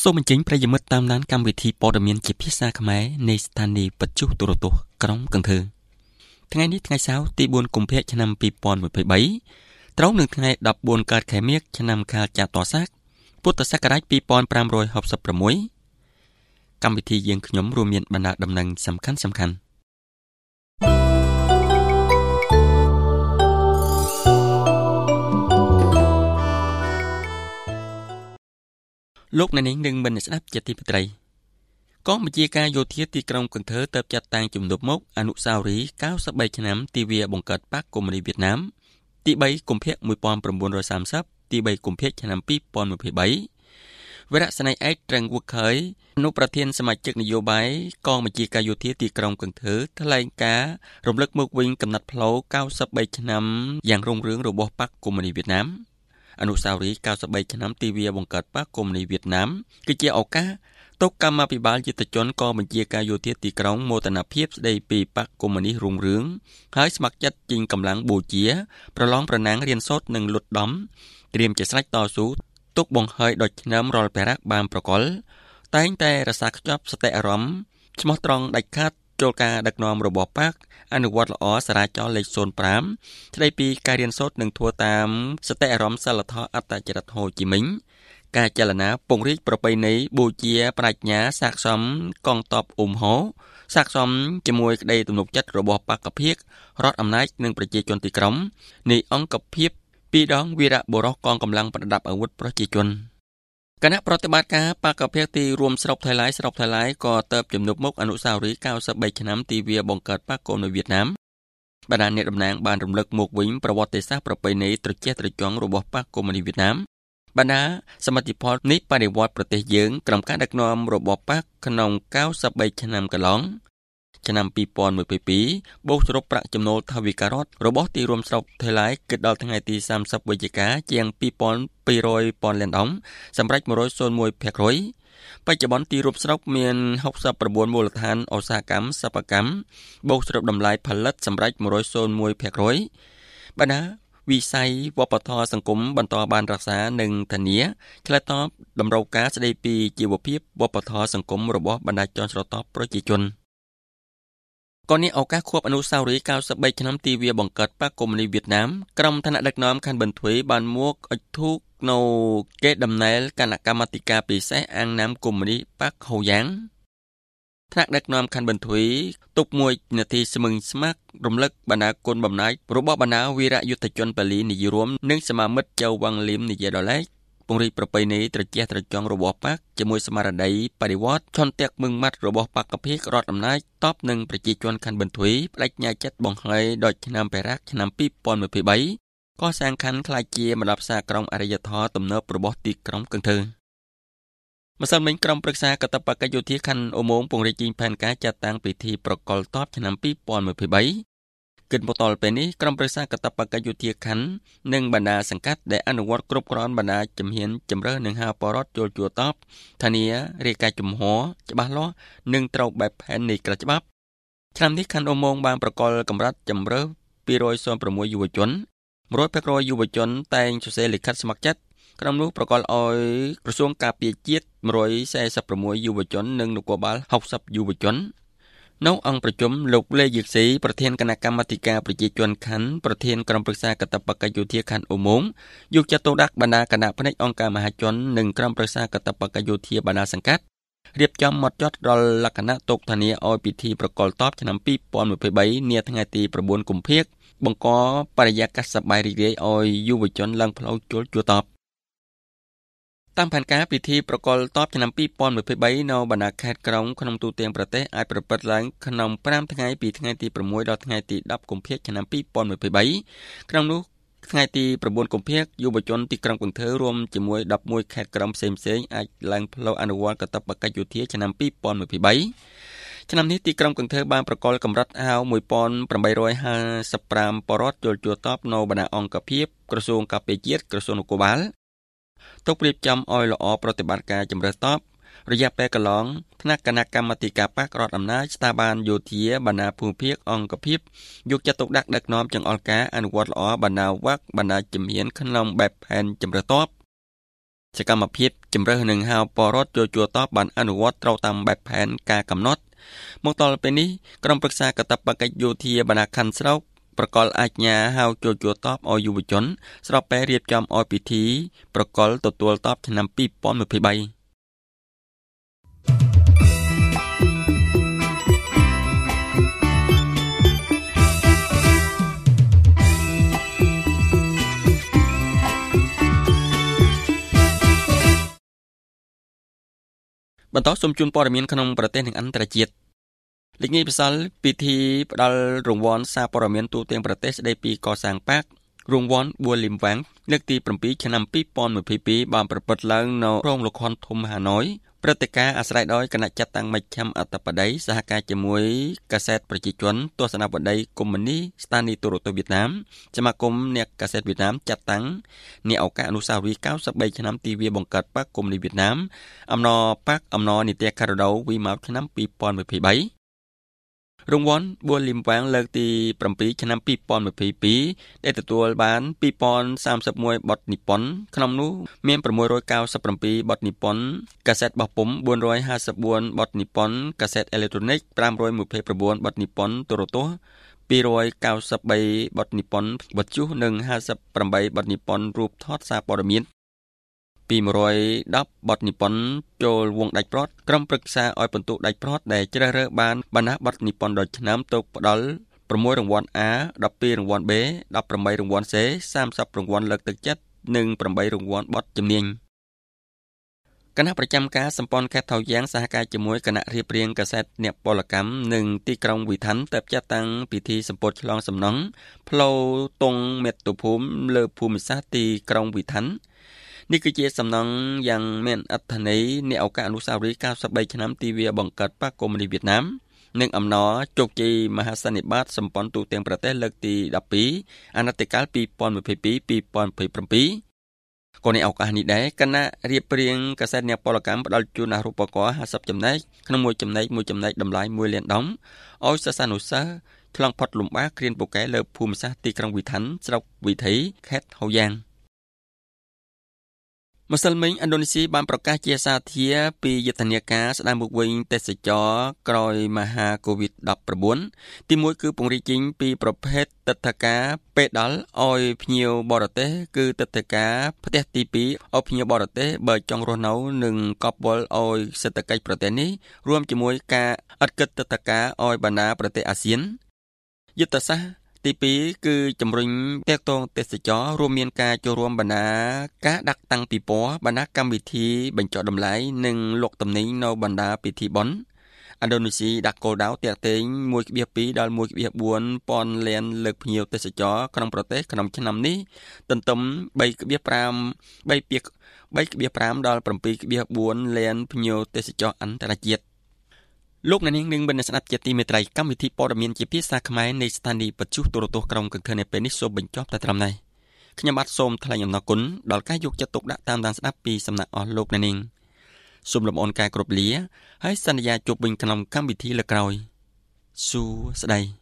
សូមអញ្ជើញប្រិយមិត្តតាមដានកម្មវិធីព័ត៌មានជាភាសាខ្មែរនៃស្ថានីយ៍វិទ្យុទូរទស្សន៍ក្រុងកន្ទើថ្ងៃនេះថ្ងៃសៅរ៍ទី4កុម្ភៈឆ្នាំ2023ត្រូវនឹងថ្ងៃ14កើតខែមិញឆ្នាំខាលចត្វាស័កពុទ្ធសករាជ2566កម្មវិធីយើងខ្ញុំរួមមានបណ្ដាដំណឹងសំខាន់លោកអ្នកនាងនឹងមិនស្ដាប់ជាទីមេត្រីកងបញ្ជាការយោធាទីក្រុងកន្ទើទើបចាត់តាំងជំនួបមុខអនុស្សាវរីយ៍93ឆ្នាំទិវាបង្កើតបក្សកុម្មុយនីសវៀតណាមទី3កុម្ភៈ1930ទី3កុម្ភៈឆ្នាំ2023វរៈស្នេហ៍ឯកត្រឹងវឹកខើយអនុប្រធានសមាជិកនយោបាយកងបញ្ជាការយោធាទីក្រុងកន្ទើថ្លែងការណ៍រំលឹកមកវិញកំណត់ផ្លូវ93ឆ្នាំយ៉ាងរុងរឿងរបស់បក្សកុម្មុយនីសវៀតណាមអនុស្សាវរីយ៍93ឆ្នាំទិវាបង្កើតបក្សកុម្មុយនីសវៀតណាមគឺជាឱកាសទុកកម្មាភិបាលយុទ្ធជនកងបញ្ជាការយោធាទីក្រុងមោទនភាពស្ដីពីបក្សកុម្មុយនីសរុងរឿងហើយស្ម័គ្រចិត្តជិញកម្លាំងបូជាប្រឡងប្រណាំងរៀនសូត្រនិងលុតដំត្រៀមជាស្រេចតស៊ូទុកបង្ហើយដុចឆ្នាំរាល់ភារៈបានប្រកល់តែងតែរក្សាខ្ជាប់សតិអារម្មណ៍ស្មោះត្រង់ដាច់ខាតចូលការដឹកនាំរបស់បក្សអនុវត្តល្អសារាចរលេខ05ស្ដីពីការរៀនសូត្រនិងធ្វើតាមសតិអារម្មណ៍សិលធម៌អត្តចរិតហូជីមិញការចលនាពង្រីកប្រពៃណីបូជាប្រាជ្ញាសាកសមកងទ័ពហោសាកសមជាមួយក្តីទំនុកចិត្តរបស់បក្សភិករដ្ឋអំណាចនិងប្រជាជនទីក្រុងនៃអង្គភាពពីរដងវីរៈបុរសកងកម្លាំងប្រដាប់អាវុធប្រជាជនគណៈប្រតិបត្តិការបក្សភិកទីរួមស្រុកថៃឡៃក៏ទៅជំនួបមុខអនុស្សាវរីយ៍93ឆ្នាំទិវាបង្កើតបក្សកុម្មុយនីសវៀតណាមបណ្ដាអ្នកតំណាងបានរំលឹកមកវិញប្រវត្តិសាស្ត្រប្រពៃណីត្រចះត្រចង់របស់បក្សកុម្មុយនីសវៀតណាមបណ្ដាសមិទ្ធផលនៃបដិវត្តប្រទេសយើងក្រោមការដឹកនាំរបស់បក្សក្នុង93ឆ្នាំកន្លងឆ្នាំ2022បូកសរុបប្រាក់ចំណូលថវិការដ្ឋរបស់ទីរួមស្រុកថៃឡៃគិតដល់ថ្ងៃទី30វិច្ឆិកាជាង 2,200 លានដុល្លារសម្រាប់ 101% បច្ចុប្បន្នទីរួមស្រុកមាន69មូលដ្ឋានឧស្សាហកម្មសិប្បកម្មបូកសរុបតម្លៃផលិតសម្រាប់ 101% បណ្ដាវិស័យវប្បធម៌សង្គមបន្តបានរក្សានិងធានាឆ្លើយតបតម្រូវការស្ដីពីជីវភាពវប្បធម៌សង្គមរបស់បណ្ដាជនស្រទាប់ប្រជាជនក៏នេះឱកាសខួបអនុស្សាវរីយ៍93ឆ្នាំទិវាបង្កើតបក្សកុម្មុយនីសវៀតណាមក្រុមឋានៈដឹកនាំខណ្ឌបន្ទាយបានមកអុជធូបនៅកេរដំណែលគណៈកម្មាធិការពិសេសអាងណាមកុម្មុយនីសបក្សហូយ៉ាងថ្នាក់ដឹកនាំខណ្ឌបន្ទាយទុកមួយនាទីស្មឹងស្មាក់រំលឹកបណ្ដាគុណបំណាច់របស់បណ្ដាវីរៈយុទ្ធជនបាលីនិយាយរួមនិងសមាមិត្តចៅវ៉ាងលីមនិយាយដល់ឡែកពង្រីកប្រពៃណីត្រចះត្រចង់របស់បក្សជាមួយស្មារតីបដិវត្តឆន្ទៈមឹងម៉ាត់របស់បក្សភិករដ្ឋអំណាចតបនឹងប្រជាជនខណ្ឌបន្ទាយបដិញ្ញាចិត្តបង្ហើយដល់ឆ្នាំបេរៈឆ្នាំ2023ក៏សាងខណ្ឌខ្លាចជាម្ដបផ្សារក្រុងអរិយធម៌ទំនើបរបស់ទីក្រុងកន្ទើម្សិលមិញក្រុមប្រឹក្សាកាតព្វកិច្ចយោធាខណ្ឌអូម៉ូងពង្រីកផែនការចាត់តាំងពិធីប្រកល់ទ័ពឆ្នាំ2023គិតមកដល់ពេលនេះក្រុមប្រឹក្សាកាតព្វកិច្ចយោធាខណ្ឌនិងបណ្ដាសង្កាត់ដែលអនុវត្តគ្រប់គ្រាន់បណ្ដាជំហានចម្រើសនិងហៅបរិវត្តចូលជួទ័ពធានារាយការណ៍ជំហរច្បាស់លាស់និងត្រូវបែបផែននៃក្រឹត្យច្បាប់ឆ្នាំនេះខណ្ឌអូម៉ូងបានប្រកល់កម្រិតចម្រើស206យុវជន100% យុវជនតែងសរសេរលិខិតស្ម័គ្រចិត្តក្រុមនោះប្រកល់ឲ្យក្រសួងការពារជាតិ146យុវជននិងនគរបាល60យុវជននៅអង្គប្រជុំលោកលេយិកស៊ីប្រធានគណៈកម្មាធិការប្រជាជនខណ្ឌប្រធានក្រុមប្រឹក្សាកាតព្វកិច្ចយោធាខណ្ឌអូម៉ូងយកចិត្តទុកដាក់បណ្ដាគណៈភ្នាក់អង្គការមហាជននិងក្រុមប្រឹក្សាកាតព្វកិច្ចយោធាបណ្ដាសង្កាត់រៀបចំម៉ត់ចត់ដល់លក្ខណៈទុកធានាឲ្យពិធីប្រកល់ទ័ពឆ្នាំ2023នាថ្ងៃទី9កុម្ភៈបង្កបរិយាកាសសប្បាយរីករាយឲ្យយុវជនឡើងផ្លូវចូលជួទ័ពតាមផែនការពិធីប្រកល់ទ័ពឆ្នាំ2023នៅបណ្ដាខេត្តក្រុងក្នុងទូទាំងប្រទេសអាចប្រព្រឹត្តឡើងក្នុង5ថ្ងៃពីថ្ងៃទី6ដល់ថ្ងៃទី10កុម្ភៈឆ្នាំ2023ក្នុងនោះថ្ងៃទី9កុម្ភៈយុវជនទីក្រុងកន្ទើរួមជាមួយ11ខេត្តក្រុងផ្សេងៗអាចឡើងផ្លូវអនុវត្តកាតព្វកិច្ចយោធាឆ្នាំ2023ឆ្នាំនេះទីក្រុងកន្ទើបានប្រកល់កម្រិតអាវ1855បរិវត្តចូលជួទ័ពនៅបណ្ដាអង្គភាពក្រសួងការពារជាតិក្រសួងនគរបាលទុករៀបចំឲ្យល្អប្រតិបត្តិការជំរើសទ័ពរយៈពេលកន្លងថ្នាក់គណៈកម្មាធិការបក្សរដ្ឋអំណាចស្ថាប័នយោធាបណ្ដាភូមិភាគអង្គភាពយកចិត្តទុកដាក់ដឹកនាំចង្អុលការអនុវត្តល្អបណ្ដាវគ្គបណ្ដាជំហានក្នុងបែបផែនជំរើសទ័ពសកម្មភាពជំរើសនឹងហៅបរដ្ឋជួតបបានអនុវត្តត្រូវតាមបែបផែនការកំណត់មកដល់ពេលនេះក្រុមប្រឹក្សាកាតព្វកិច្ចយោធាបណ្ដាខណ្ឌស្រុកប្រកល់អាជ្ញាហៅជួតបឲ្យយុវជនស្របពេលរៀបចំឲ្យពិធីប្រកល់ទទួលតបឆ្នាំ2023បន្តសូមជូនព័ត៌មានក្នុងប្រទេសនិងអន្តរជាតិលេខនេះពិសលពិធីផ្ដល់រង្វាន់សារព័ត៌មានទូទាំងប្រទេសស្ដីពីកសាងប៉ាករង្វាន់បួលីមវ៉ាំងលើកទី7ឆ្នាំ2022បានប្រព្រឹត្តឡើងនៅរោងលោកខុនធំហាណូយព្រឹត្តិការណ៍អាស្រ័យដោយគណៈចាត់តាំងមជ្ឈមអធិបតីសហការជាមួយកាសែតប្រជាជនទស្សនបតីកុម្មុយនីស្ថានីយទូរទស្សន៍វៀតណាមសមាគមអ្នកកាសែតវៀតណាមចាត់តាំងអ្នកឱកាសអនុស្សាវរីយ៍93ឆ្នាំទិវាបង្កើតបកកុម្មុយនីវៀតណាមអំណរនីតិកាដូវីម៉ោឆ្នាំ2023រង្វាន់បួលីមវ៉ាំងលើកទី7ឆ្នាំ2022ដែលទទួលបាន2031បទនិពន្ធក្នុងនោះមាន697បទនិពន្ធកាសែតបោះពុម្ព454បទនិពន្ធកាសែតអេឡិចត្រូនិក529បទនិពន្ធទូរទស្សន៍293បទនិពន្ធវិទ្យុនិង58បទនិពន្ធរូបថតសារព័ត៌មាន210បទនិពន្ធចូលវងដាច់ប្រត់ក្រុមប្រឹក្សាឲ្យបន្ទុកដាច់ប្រត់ដែលជ្រើសរើសបានបណ្ណាបទនិពន្ធដល់ឆ្នាំទៅផ្ដល់6រង្វាន់ A 12រង្វាន់ B 18រង្វាន់ C 30រង្វាន់លើកទឹកចិត្តនិង8រង្វាន់បទជំនាញគណៈប្រចាំការសម្ព័ន្ធខេត្តថោយយ៉ាងសហការជាមួយគណៈរៀបរៀងកាសែតអ្នកពលកម្មនិងទីក្រុងវិឋានទើបចាត់តាំងពិធីសម្ពោធឆ្លងសំណង់ផ្លូវតុងមាតុភូមិលើភូមិសាស្ត្រទីក្រុងវិឋាននេះគឺជាសំណង់យ៉ាងមានអត្ថន័យនៃឱកាសអនុស្សាវរីយ៍93ឆ្នាំទិវាបង្កើតបកកុម្មុយនីវៀតណាមនិងអំណរជោគជ័យមហាសន្និបាតសម្ព័ន្ធទូទាំងប្រទេសលើកទី12អាណត្តិកាល2022-2027ក៏ในឱកាសនេះដែរគណៈរៀបរៀងកាសែតអ្នកពលកម្មផ្ដល់ជូនអាហារូបករណ៍50ចំណែកក្នុងមួយចំណែកតម្លៃ1លានដុល្លារឲ្យសិស្សានុសិស្សឆ្លងផុតលំបាកគ្រានពូកែលើភូមិសាស្ត្រទីក្រុងវិឋានស្រុកវិថីខេត្តហៅយ៉ាងម្សិលមិញឥណ្ឌូនេស៊ីបានប្រកាសជាសាធារពីយុទ្ធនាការស្ដារមកវិញទេសចរក្រោយមហា COVID-19 ទី1គឺពង្រីកចេញពីប្រភេទទិដ្ឋាការពេលដល់ឲ្យភ្ញៀវបរទេសគឺទិដ្ឋាការផ្ទះទី2ឲ្យភ្ញៀវបរទេសបើចង់រស់នៅនិងកប់វល់ឲ្យសេដ្ឋកិច្ចប្រទេសនេះរួមជាមួយការឥតគិតទិដ្ឋាការឲ្យបណ្ដាប្រទេសអាស៊ានយុទ្ធសាស្ត្រទី2គឺជំរុញទាក់ទងទេសចររួមមានការចូលរួមបណ្ដាការដាក់តាំងពិព័រណ៍បណ្ដាកម្មវិធីបញ្ចុះតម្លៃនិងលក់ទំនិញនៅបណ្ដាពិធីបុណ្យឥណ្ឌូនេស៊ីដាក់គោលដៅទាក់ទាញ 1.2 ដល់ 1.4 ពាន់លានលើកភ្ញៀវទេសចរក្នុងប្រទេសក្នុងឆ្នាំនេះទន្ទឹម 3.5 ដល់ 7.4 លានភ្ញៀវទេសចរអន្តរជាតិលោកអ្នកនាងនឹងបានស្ដាប់ជាទីមេត្រីកម្មវិធីព័ត៌មានជាភាសាខ្មែរនៃស្ថានីយ៍បទទូរទស្សន៍ក្រុងកង្កឹងនៅពេលនេះសូមបញ្ចប់តែត្រឹមនេះខ្ញុំបាទសូមថ្លែងអំណរគុណដល់ការយកចិត្តទុកដាក់តាមដានស្ដាប់ពីសំណាក់អស់លោកអ្នកនាងសូមលំអរកាយគ្រប់លាហើយសន្យាជួបវិញក្នុងកម្មវិធីលើកក្រោយសួស្ដី